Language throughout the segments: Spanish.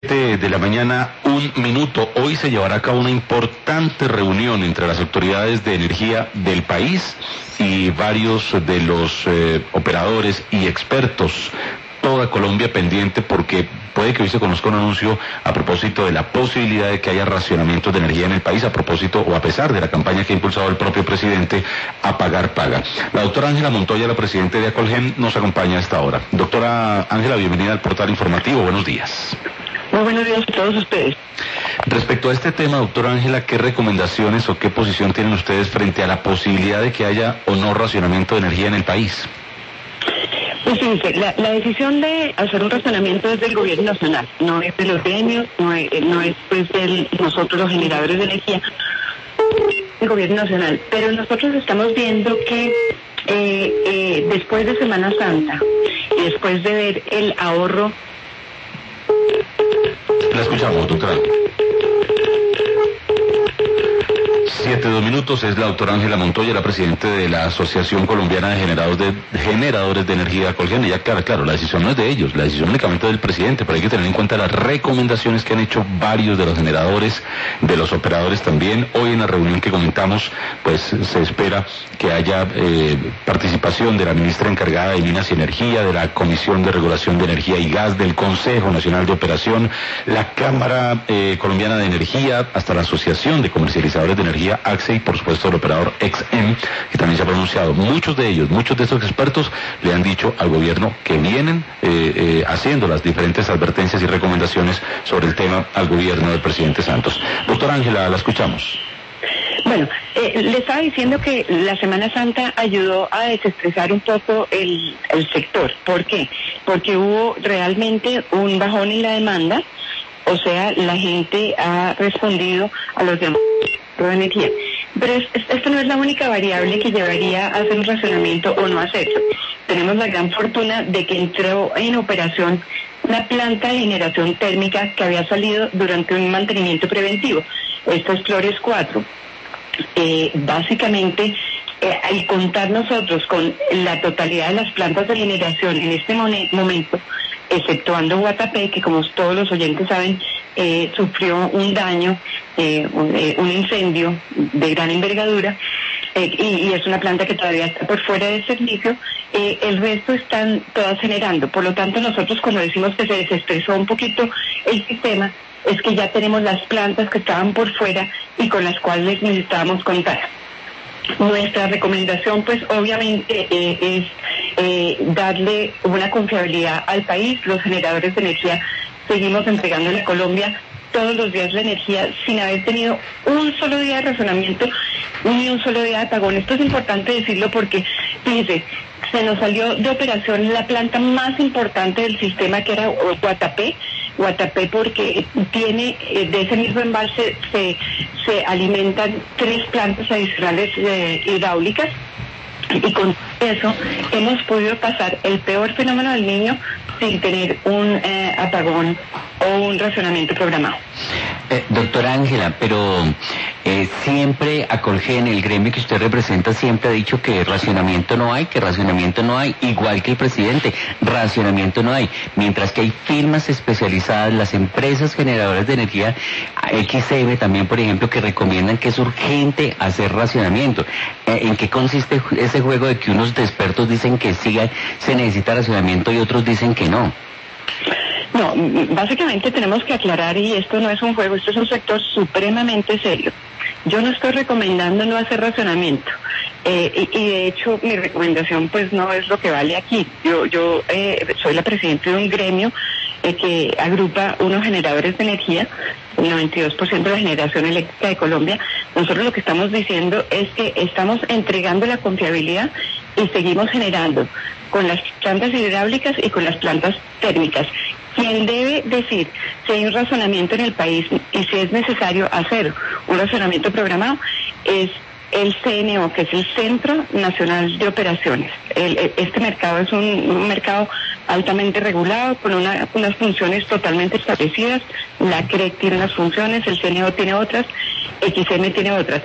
De la mañana, 1 minuto. Hoy se llevará a cabo una importante reunión entre las autoridades de energía del país y varios de los operadores y expertos. Toda Colombia pendiente porque puede que hoy se conozca un anuncio a propósito de la posibilidad de que haya racionamientos de energía en el país, a propósito o a pesar de la campaña que ha impulsado el propio presidente a pagar paga. La doctora Ángela Montoya, la presidenta de Acolgen, nos acompaña a esta hora. Doctora Ángela, bienvenida al portal informativo. Buenos días. Muy buenos días a todos ustedes. Respecto a este tema, doctora Ángela, ¿qué recomendaciones o qué posición tienen ustedes frente a la posibilidad de que haya o no racionamiento de energía en el país? Pues fíjense, la decisión de hacer un racionamiento es del gobierno nacional, no es de los gremios, no es pues de nosotros los generadores de energía, el gobierno nacional. Pero nosotros estamos viendo que después de Semana Santa y después de ver el ahorro. La escuchamos, doctora. 7:02 es la doctora Ángela Montoya, la presidenta de la Asociación Colombiana de Generadores de Energía Acolgen. Y ya claro, la decisión no es de ellos, la decisión únicamente del presidente, pero hay que tener en cuenta las recomendaciones que han hecho varios de los generadores, de los operadores también. Hoy en la reunión que comentamos, pues se espera que haya participación de la ministra encargada de Minas y Energía, de la Comisión de Regulación de Energía y Gas, del Consejo Nacional de Operación, la Cámara Colombiana de Energía, hasta la Asociación de Comercializadores de Energía, ACSE, y por supuesto el operador XM, que también se ha pronunciado. Muchos de estos expertos le han dicho al gobierno que vienen haciendo las diferentes advertencias y recomendaciones sobre el tema al gobierno del presidente Santos. Doctora Ángela, la escuchamos. Bueno, le estaba diciendo que la Semana Santa ayudó a desestresar un poco el sector. ¿Por qué? Porque hubo realmente un bajón en la demanda, o sea, la gente ha respondido a los demás de energía. Pero esto no es la única variable que llevaría a hacer un racionamiento o no hacerlo. Tenemos la gran fortuna de que entró en operación una planta de generación térmica que había salido durante un mantenimiento preventivo. Esto es Flores 4. Básicamente, al contar nosotros con la totalidad de las plantas de generación en este momento, exceptuando Guatapé, que como todos los oyentes saben, sufrió un daño, un incendio de gran envergadura, y es una planta que todavía está por fuera de servicio. El resto están todas generando. Por lo tanto, nosotros cuando decimos que se desestresó un poquito el sistema, es que ya tenemos las plantas que estaban por fuera y con las cuales necesitábamos contar. Nuestra recomendación, pues obviamente, es darle una confiabilidad al país. Los generadores de energía seguimos entregándole a Colombia todos los días la energía sin haber tenido un solo día de razonamiento ni un solo día de apagón. Esto es importante decirlo porque, fíjense, se nos salió de operación la planta más importante del sistema, que era Guatapé, porque tiene, de ese mismo embalse se alimentan 3 plantas adicionales hidráulicas, y con eso hemos podido pasar el peor fenómeno del Niño sin tener un apagón o un racionamiento programado. Doctora Ángela, pero siempre Acolgen, el gremio que usted representa, siempre ha dicho que racionamiento no hay, igual que el presidente, racionamiento no hay, mientras que hay firmas especializadas, las empresas generadoras de energía, XM también, por ejemplo, que recomiendan que es urgente hacer racionamiento. ¿En qué consiste ese juego de que unos expertos dicen que sí se necesita racionamiento y otros dicen que no? No, básicamente tenemos que aclarar, y esto no es un juego, esto es un sector supremamente serio. Yo no estoy recomendando no hacer racionamiento, y de hecho mi recomendación pues no es lo que vale aquí. Yo soy la presidenta de un gremio que agrupa unos generadores de energía, el 92% de la generación eléctrica de Colombia. Nosotros lo que estamos diciendo es que estamos entregando la confiabilidad y seguimos generando con las plantas hidráulicas y con las plantas térmicas. Quien debe decir si hay un razonamiento en el país y si es necesario hacer un razonamiento programado es el CNO, que es el Centro Nacional de Operaciones. Este mercado es un mercado altamente regulado, con unas funciones totalmente establecidas. La CREC tiene unas funciones, el CNO tiene otras, XM tiene otras.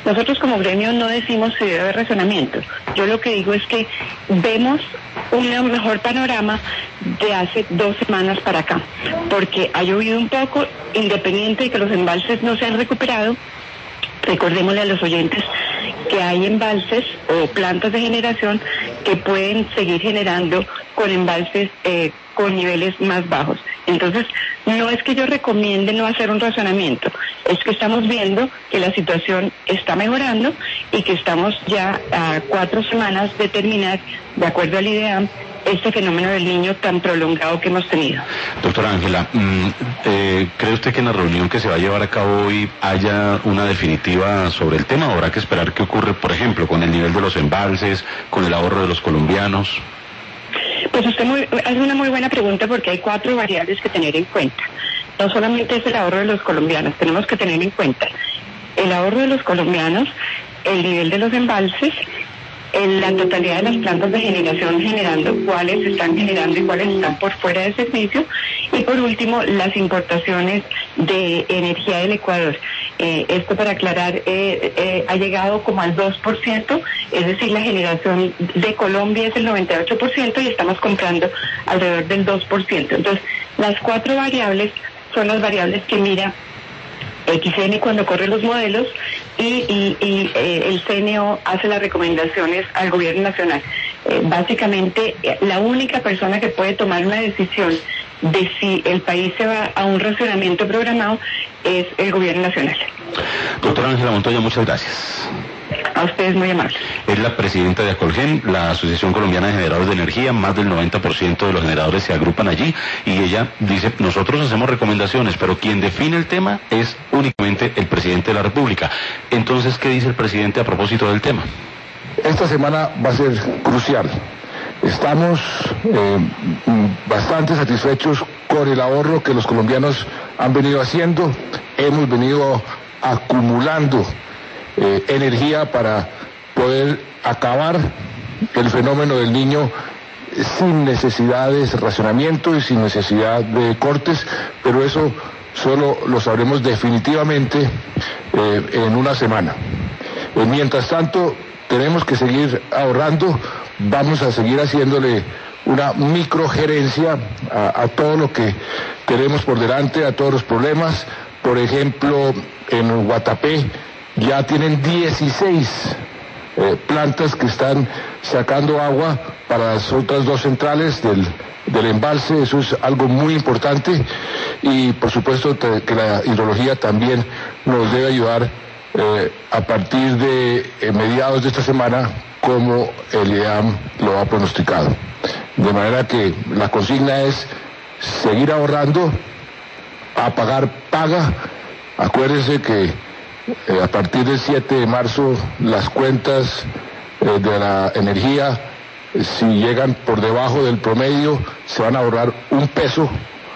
Nosotros como gremio no decimos si debe haber racionamiento. Yo lo que digo es que vemos un mejor panorama de hace 2 semanas para acá, porque ha llovido un poco, independiente de que los embalses no se han recuperado. Recordémosle a los oyentes que hay embalses o plantas de generación que pueden seguir generando con embalses con niveles más bajos. Entonces, no es que yo recomiende no hacer un racionamiento, es que estamos viendo que la situación está mejorando y que estamos ya a 4 semanas de terminar, de acuerdo al IDEAM, este fenómeno del Niño tan prolongado que hemos tenido. Doctora Ángela, ¿cree usted que en la reunión que se va a llevar a cabo hoy haya una definitiva sobre el tema? ¿Habrá que esperar qué ocurre, por ejemplo, con el nivel de los embalses, con el ahorro de los colombianos? Pues usted hace una muy buena pregunta, porque hay 4 variables que tener en cuenta. No solamente es el ahorro de los colombianos, tenemos que tener en cuenta el ahorro de los colombianos, el nivel de los embalses, la totalidad de las plantas de generación generando, cuáles están generando y cuáles están por fuera de servicio, y por último las importaciones de energía del Ecuador. Esto, para aclarar, ha llegado como al 2%, es decir, la generación de Colombia es el 98% y estamos comprando alrededor del 2%. Entonces, las 4 variables son las variables que mira XN cuando corre los modelos y el CNO hace las recomendaciones al gobierno nacional. Básicamente, la única persona que puede tomar una decisión de si el país se va a un racionamiento programado es el gobierno nacional. Doctora Ángela Montoya, muchas gracias. A ustedes, muy amables. Es la presidenta de Acolgen, la Asociación Colombiana de Generadores de Energía. Más del 90% de los generadores se agrupan allí, y ella dice: nosotros hacemos recomendaciones, pero quien define el tema es únicamente el presidente de la República. Entonces, ¿qué dice el presidente a propósito del tema? Esta semana va a ser crucial. Estamos bastante satisfechos con el ahorro que los colombianos han venido haciendo. Hemos venido acumulando energía para poder acabar el fenómeno del Niño sin necesidad de racionamiento y sin necesidad de cortes, pero eso solo lo sabremos definitivamente en una semana. Mientras tanto, tenemos que seguir ahorrando. Vamos a seguir haciéndole una microgerencia a todo lo que tenemos por delante, a todos los problemas. Por ejemplo, en Guatapé ya tienen 16 plantas que están sacando agua para las otras 2 centrales del embalse. Eso es algo muy importante, y por supuesto que la hidrología también nos debe ayudar a partir de mediados de esta semana, como el IDEAM lo ha pronosticado. De manera que la consigna es seguir ahorrando, a pagar paga. Acuérdense que a partir del 7 de marzo las cuentas de la energía, si llegan por debajo del promedio, se van a ahorrar $1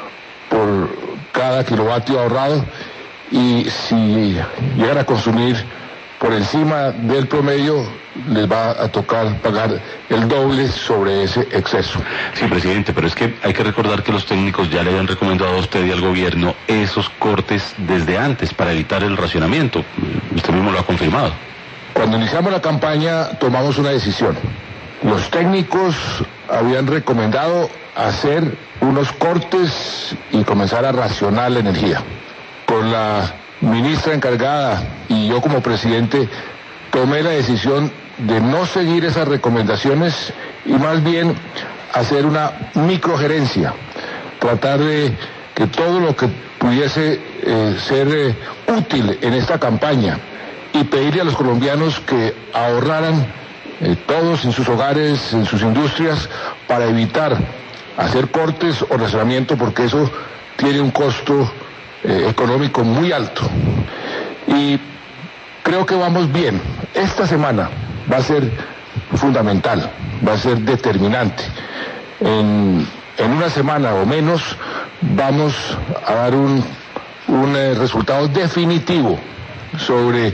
por cada kilovatio ahorrado, y si llegan a consumir por encima del promedio, les va a tocar pagar el doble sobre ese exceso. Sí, presidente, pero es que hay que recordar que los técnicos ya le habían recomendado a usted y al gobierno esos cortes desde antes para evitar el racionamiento. Usted mismo lo ha confirmado. Cuando iniciamos la campaña tomamos una decisión. Los técnicos habían recomendado hacer unos cortes y comenzar a racionar la energía. Con la ministra encargada y yo como presidente tomé la decisión de no seguir esas recomendaciones y más bien hacer una microgerencia, tratar de que todo lo que pudiese ser útil en esta campaña, y pedirle a los colombianos que ahorraran todos en sus hogares, en sus industrias, para evitar hacer cortes o racionamiento, porque eso tiene un costo económico muy alto. Y creo que vamos bien. Esta semana va a ser fundamental, va a ser determinante. En una semana o menos vamos a dar un resultado definitivo sobre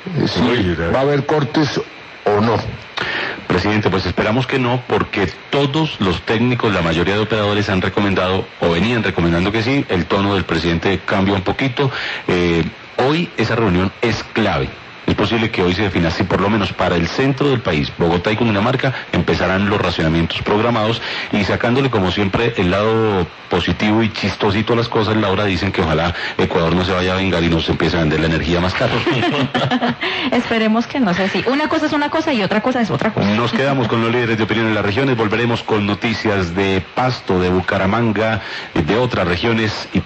si va a haber cortes o no. Presidente, pues esperamos que no, porque todos los técnicos, la mayoría de operadores han recomendado o venían recomendando que sí. El tono del presidente cambia un poquito. Hoy esa reunión es clave. Es posible que hoy se defina si por lo menos para el centro del país, Bogotá y Cundinamarca, empezarán los racionamientos programados, y sacándole como siempre el lado positivo y chistosito a las cosas, Laura, dicen que ojalá Ecuador no se vaya a vengar y nos empiece a vender la energía más cara. Esperemos que no sea así. Una cosa es una cosa y otra cosa es otra cosa. Nos quedamos con los líderes de opinión en las regiones, volveremos con noticias de Pasto, de Bucaramanga, de otras regiones y